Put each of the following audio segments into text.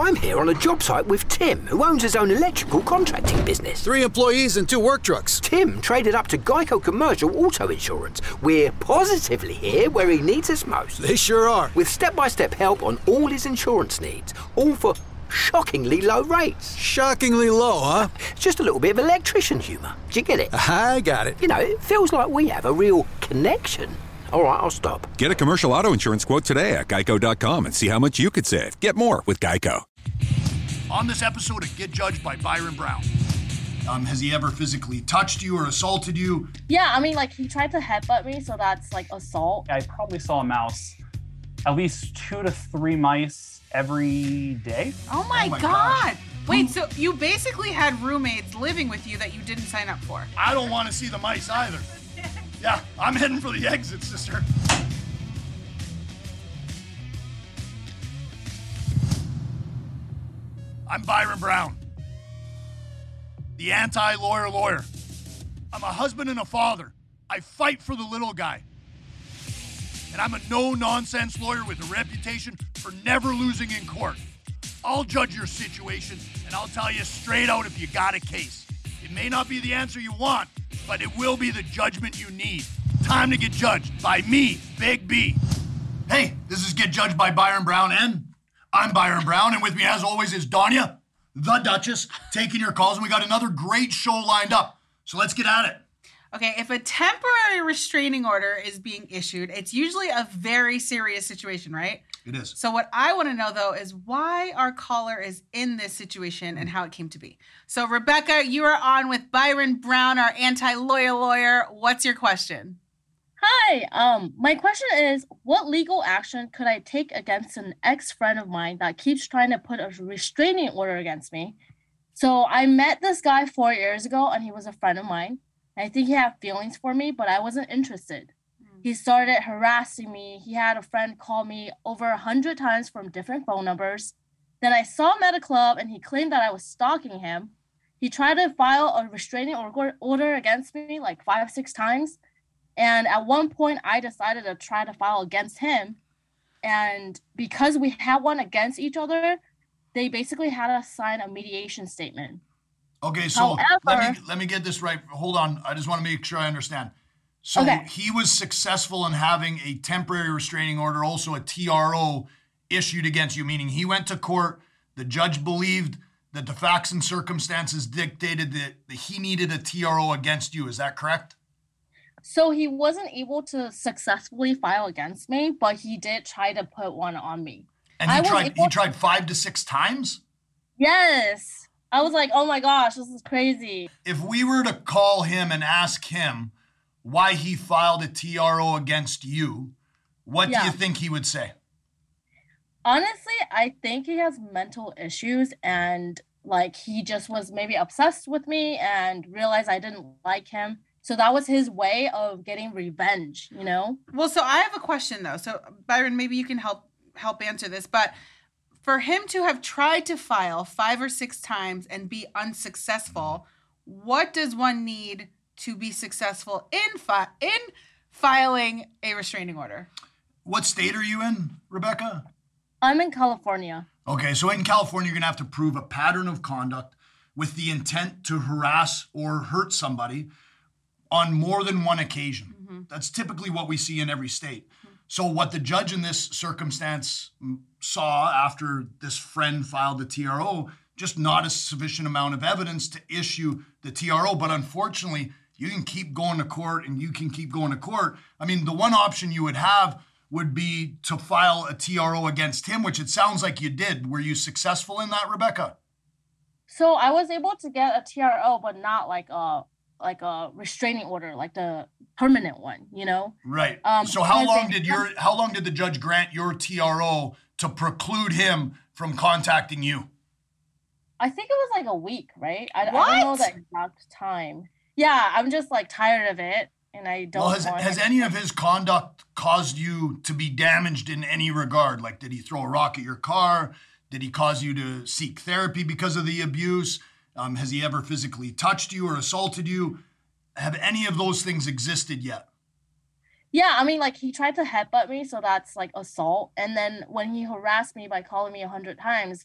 I'm here on a job site with Tim, who owns his own electrical contracting business. 3 employees and 2 work trucks. Tim traded up to Geico Commercial Auto Insurance. We're positively here where he needs us most. They sure are. With step-by-step help on all his insurance needs, all for shockingly low rates. Shockingly low, huh? It's just a little bit of electrician humour. Do you get it? I got it. You know, it feels like we have a real connection. All right, I'll stop. Get a commercial auto insurance quote today at geico.com and see how much you could save. Get more with Geico. On this episode of Get Judged by Byron Brown. Has he ever physically touched you or assaulted you? Yeah, I mean, like, he tried to headbutt me, so that's, like, assault. I probably saw a mouse, at least 2 to 3 mice every day. Oh my God. gosh. Wait, so you basically had roommates living with you that you didn't sign up for? I don't want to see the mice either. Yeah, I'm heading for the exit, sister. I'm Byron Brown, the anti-lawyer lawyer. I'm a husband and a father. I fight for the little guy. And I'm a no-nonsense lawyer with a reputation for never losing in court. I'll judge your situation, and I'll tell you straight out if you got a case. It may not be the answer you want, but it will be the judgment you need. Time to get judged by me, Big B. Hey, this is Get Judged by Byron Brown, and I'm Byron Brown, and with me, as always, is Danya, the Duchess, taking your calls, and we got another great show lined up. So let's get at it. Okay, if a temporary restraining order is being issued, it's usually a very serious situation, right? It is. So what I want to know, though, is why our caller is in this situation and how it came to be. So, Rebecca, you are on with Byron Brown, our anti-lawyer lawyer. What's your question? Hi, my question is, what legal action could I take against an ex-friend of mine that keeps trying to put a restraining order against me? So I met this guy 4 years ago, and he was a friend of mine. I think he had feelings for me, but I wasn't interested. He started harassing me. He had a friend call me over 100 times from different phone numbers. Then I saw him at a club, and he claimed that I was stalking him. He tried to file a restraining order against me like 5-6 times. And at one point, I decided to try to file against him. And because we had one against each other, they basically had us sign a mediation statement. Okay, so However, let me get this right. Hold on. I just want to make sure I understand. So Okay. He was successful in having a temporary restraining order, also a TRO issued against you, meaning he went to court. The judge believed that the facts and circumstances dictated that he needed a TRO against you. Is that correct? So he wasn't able to successfully file against me, but he did try to put one on me. And he tried 5 to 6 times? Yes. I was like, oh my gosh, this is crazy. If we were to call him and ask him why he filed a TRO against you, what do you think he would say? Honestly, I think he has mental issues, and like he just was maybe obsessed with me and realized I didn't like him. So that was his way of getting revenge, you know? Well, so I have a question, though. So, Byron, maybe you can help answer this. But for him to have tried to file 5 or 6 times and be unsuccessful, what does one need to be successful in filing a restraining order? What state are you in, Rebecca? I'm in California. Okay, so in California, you're going to have to prove a pattern of conduct with the intent to harass or hurt somebody on more than one occasion. Mm-hmm. That's typically what we see in every state. Mm-hmm. So what the judge in this circumstance saw after this friend filed the TRO, just not a sufficient amount of evidence to issue the TRO. But unfortunately, you can keep going to court and you can keep going to court. I mean, the one option you would have would be to file a TRO against him, which it sounds like you did. Were you successful in that, Rebecca? So I was able to get a TRO, but not like a restraining order, like the permanent one, you know? Right. So how long did the judge grant your TRO to preclude him from contacting you? I think it was like a week, right? I don't know the exact time. Yeah, I'm just like tired of it, and I don't. Well, has any of his conduct caused you to be damaged in any regard? Like, did he throw a rock at your car? Did he cause you to seek therapy because of the abuse? Has he ever physically touched you or assaulted you? Have any of those things existed yet? Yeah, I mean, like, he tried to headbutt me, so that's like assault. And then when he harassed me by calling me 100 times,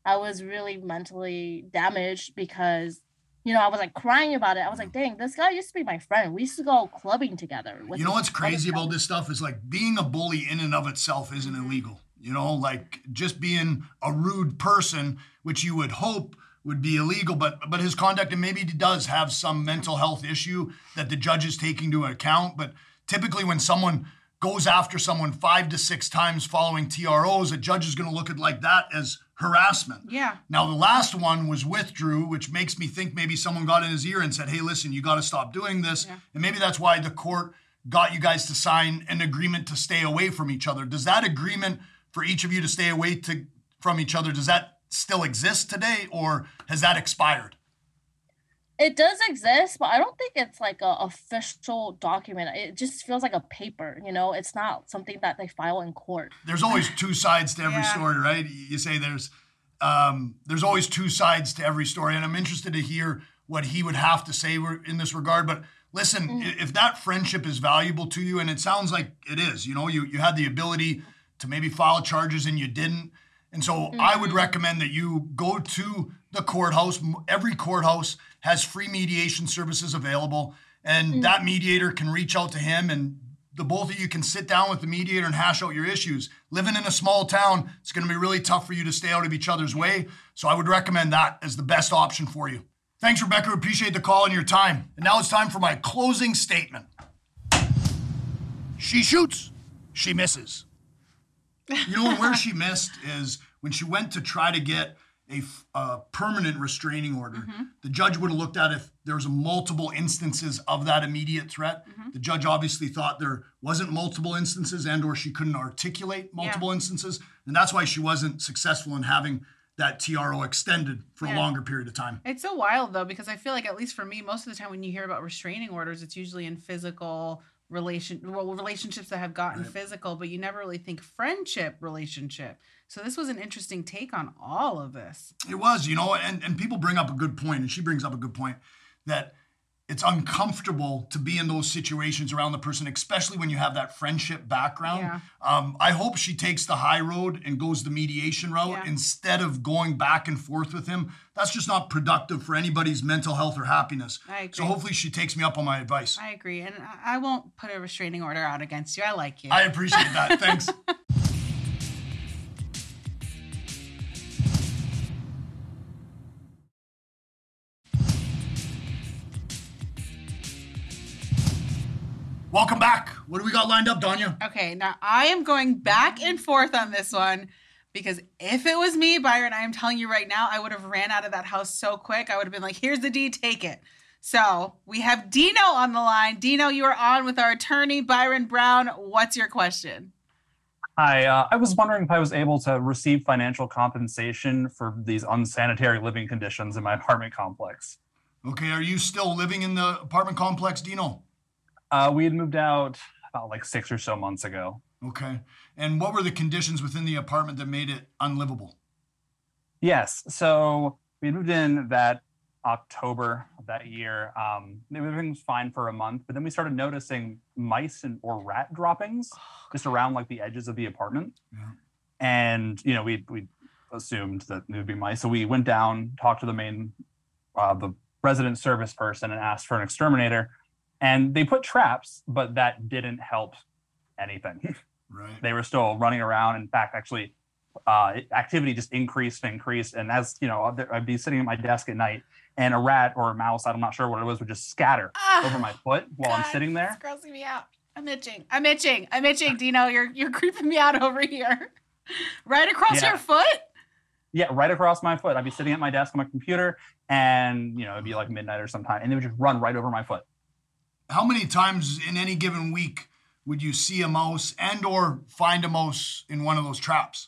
I was really mentally damaged because, I was like crying about it. I was like, dang, this guy used to be my friend. We used to go clubbing together. You know what's crazy about this stuff is like being a bully in and of itself isn't illegal. Like just being a rude person, which you would hope would be illegal, but his conduct, and maybe he does have some mental health issue that the judge is taking into account. But typically when someone goes after someone 5 to 6 times following TROs, a judge is going to look at like that as harassment. Yeah. Now the last one was with Drew, which makes me think maybe someone got in his ear and said, hey, listen, you got to stop doing this. Yeah. And maybe that's why the court got you guys to sign an agreement to stay away from each other. Does that agreement for each of you to stay away from each other, does that still exist today, or has that expired? It does exist, but I don't think it's like a official document. It just feels like a paper, It's not something that they file in court. There's always 2 sides to every story, right? You say there's always 2 sides to every story, and I'm interested to hear what he would have to say in this regard. But listen, if that friendship is valuable to you, and it sounds like it is, you had the ability to maybe file charges and you didn't. And so I would recommend that you go to the courthouse. Every courthouse has free mediation services available, and that mediator can reach out to him, and the both of you can sit down with the mediator and hash out your issues. Living in a small town, it's going to be really tough for you to stay out of each other's way. So I would recommend that as the best option for you. Thanks, Rebecca. Appreciate the call and your time. And now it's time for my closing statement. She shoots, she misses. And where she missed is when she went to try to get a permanent restraining order. The judge would have looked at if there was multiple instances of that immediate threat. The judge obviously thought there wasn't multiple instances and or she couldn't articulate multiple instances. And that's why she wasn't successful in having that TRO extended for a longer period of time. It's so wild, though, because I feel like, at least for me, most of the time when you hear about restraining orders, it's usually in physical relationships that have gotten physical, but you never really think friendship relationship. So this was an interesting take on all of this. It was, and people bring up a good point, and she brings up a good point, that it's uncomfortable to be in those situations around the person, especially when you have that friendship background. Yeah. I hope she takes the high road and goes the mediation route instead of going back and forth with him. That's just not productive for anybody's mental health or happiness. I agree. So hopefully she takes me up on my advice. I agree. And I won't put a restraining order out against you. I like you. I appreciate that. Thanks. Welcome back. What do we got lined up, Danya? Okay, now I am going back and forth on this one because if it was me, Byron, I am telling you right now, I would have ran out of that house so quick. I would have been like, here's the deed, take it. So we have Dino on the line. Dino, you are on with our attorney, Byron Brown. What's your question? Hi, I was wondering if I was able to receive financial compensation for these unsanitary living conditions in my apartment complex. Okay, are you still living in the apartment complex, Dino? We had moved out about 6 or so months ago. Okay. And what were the conditions within the apartment that made it unlivable? Yes. So we moved in that October of that year. Everything was fine for a month, but then we started noticing mice or rat droppings just around the edges of the apartment. Yeah. And, we assumed that it would be mice. So we went down, talked to the resident service person and asked for an exterminator. And they put traps, but that didn't help anything. Right. They were still running around. In fact, actually, activity just increased. And as I'd be sitting at my desk at night, and a rat or a mouse, I'm not sure what it was, would just scatter over my foot while I'm sitting there. It's grossing me out. I'm itching. Dino, you're creeping me out over here. Right across your foot? Yeah, right across my foot. I'd be sitting at my desk on my computer, and it'd be midnight or sometime, and they would just run right over my foot. How many times in any given week would you see a mouse and or find a mouse in one of those traps?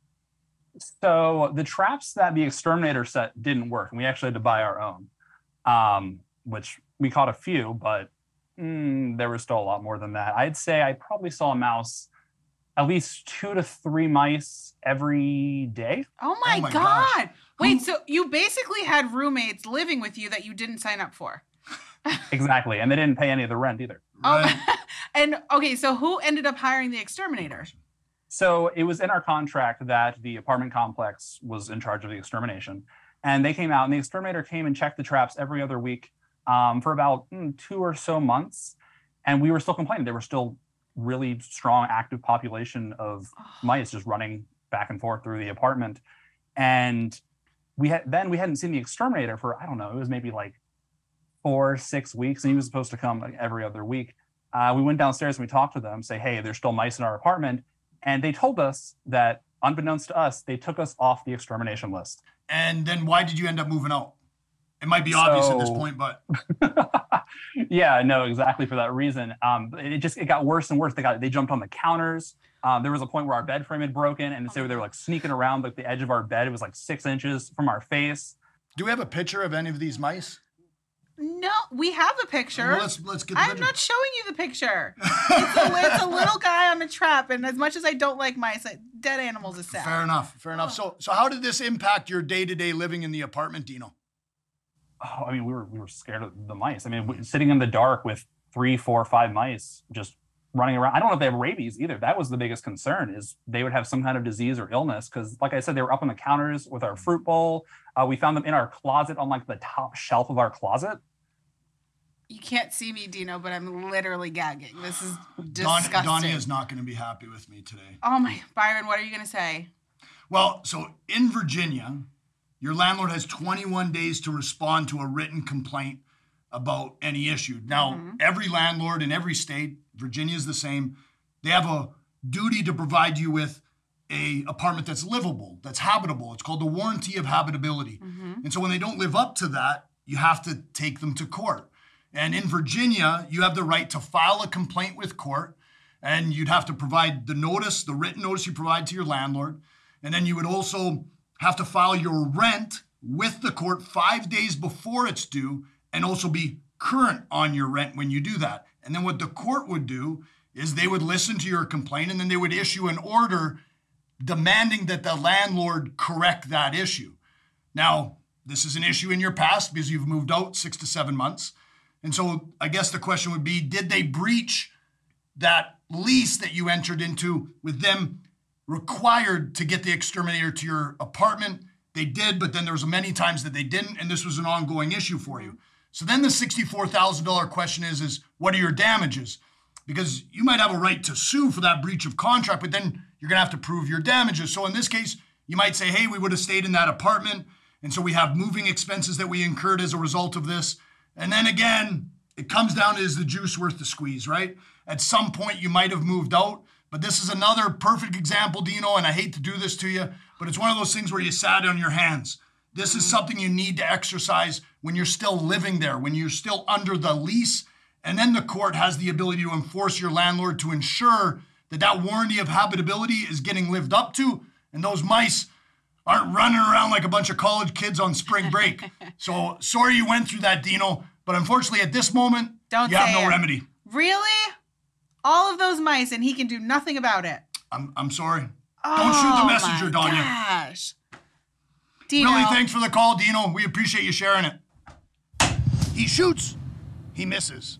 So the traps that the exterminator set didn't work, and we actually had to buy our own, which we caught a few, but there was still a lot more than that. I'd say I probably saw a mouse, at least 2 to 3 mice every day. Oh my God. Gosh. Wait, so you basically had roommates living with you that you didn't sign up for? Exactly. And they didn't pay any of the rent either. Right. And okay, so who ended up hiring the exterminator? So it was in our contract that the apartment complex was in charge of the extermination. And they came out, and the exterminator came and checked the traps every other week for about 2 or so months. And we were still complaining. There were still really strong active population of mice just running back and forth through the apartment. And we hadn't seen the exterminator for, I don't know, it was maybe like 4 or 6 weeks, and he was supposed to come like every other week. We went downstairs and we talked to them, say, hey, there's still mice in our apartment. And they told us that, unbeknownst to us, they took us off the extermination list. And then why did you end up moving out? It might be obvious at this point, but... Yeah, no, exactly for that reason. It got worse and worse. They jumped on the counters. There was a point where our bed frame had broken, and so they were like sneaking around like the edge of our bed. It was like 6 inches from our face. Do we have a picture of any of these mice? No, we have a picture. Well, let's get the I'm picture. not showing you the picture. It's a little guy on a trap, and as much as I don't like mice, dead animals is sad. Fair enough. So how did this impact your day-to-day living in the apartment, Dino? Oh, I mean, we were scared of the mice. I mean, sitting in the dark with 3, 4, 5 mice just running around. I don't know if they have rabies either. That was the biggest concern, is they would have some kind of disease or illness. Because like I said, they were up on the counters with our fruit bowl. We found them in our closet on like the top shelf of our closet. You can't see me, Dino, but I'm literally gagging. This is disgusting. Donnie is not going to be happy with me today. Oh my, Byron, what are you going to say? Well, so in Virginia, your landlord has 21 days to respond to a written complaint about any issue. Now, every landlord in every state, Virginia is the same, they have a duty to provide you with a apartment that's livable, that's habitable. It's called the warranty of habitability. And so when they don't live up to that, you have to take them to court. And in Virginia, you have the right to file a complaint with court, and you'd have to provide the notice, the written notice you provide to your landlord. And then you would also have to file your rent with the court 5 days before it's due, and also be current on your rent when you do that. And then what the court would do is they would listen to your complaint, and then they would issue an order demanding that the landlord correct that issue. Now, this is an issue in your past because you've moved out 6 to 7 months. And so I guess the question would be, did they breach that lease that you entered into with them required to get the exterminator to your apartment? They did, but then there was many times that they didn't, and this was an ongoing issue for you. So then the $64,000 question is what are your damages? Because you might have a right to sue for that breach of contract, but then you're going to have to prove your damages. So in this case, you might say, hey, we would have stayed in that apartment, and so we have moving expenses that we incurred as a result of this. And then again, it comes down to, is the juice worth the squeeze, right? At some point, you might have moved out, but this is another perfect example, Dino, and I hate to do this to you, but it's one of those things where you sat on your hands. This is something you need to exercise when you're still living there, when you're still under the lease, and then the court has the ability to enforce your landlord to ensure that that warranty of habitability is getting lived up to, and those mice aren't running around like a bunch of college kids on spring break. So sorry you went through that, Dino, but unfortunately at this moment, you have no remedy. Really? All of those mice, and he can do nothing about it. I'm sorry. Don't shoot the messenger, Danya. Gosh. Dino. Really, thanks for the call, Dino. We appreciate you sharing it. He shoots. He misses.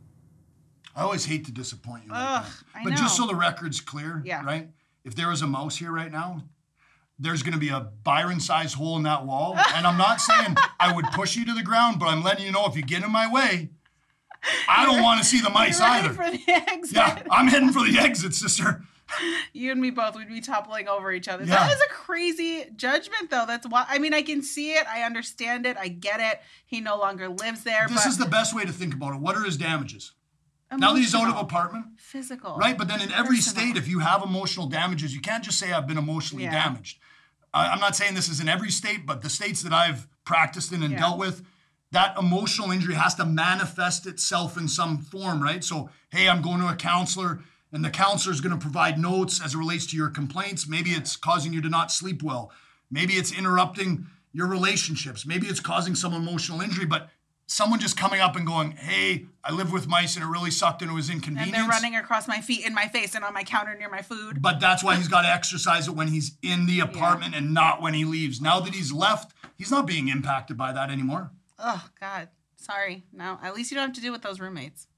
I always hate to disappoint you. Like that. But just so the record's clear, right? If there was a mouse here right now, there's going to be a Byron-sized hole in that wall. And I'm not saying I would push you to the ground, but I'm letting you know if you get in my way, I don't want to see the mice either. For the exit. Yeah, I'm heading for the exit, sister. You and me both would be toppling over each other. Yeah. That is a crazy judgment, though. That's why. I mean, I can see it. I understand it. I get it. He no longer lives there. This is the best way to think about it. What are his damages? Now that he's out of apartment. Physical. Right, but then in every state, if you have emotional damages, you can't just say I've been emotionally damaged. I'm not saying this is in every state, but the states that I've practiced in and dealt with, that emotional injury has to manifest itself in some form, right? So, hey, I'm going to a counselor, and the counselor is going to provide notes as it relates to your complaints. Maybe it's causing you to not sleep well. Maybe it's interrupting your relationships. Maybe it's causing some emotional injury, but someone just coming up and going, hey, I live with mice and it really sucked and it was inconvenient. And they're running across my feet, in my face, and on my counter near my food. But that's why he's got to exercise it when he's in the apartment and not when he leaves. Now that he's left, he's not being impacted by that anymore. Oh, God. Sorry. No, at least you don't have to deal with those roommates.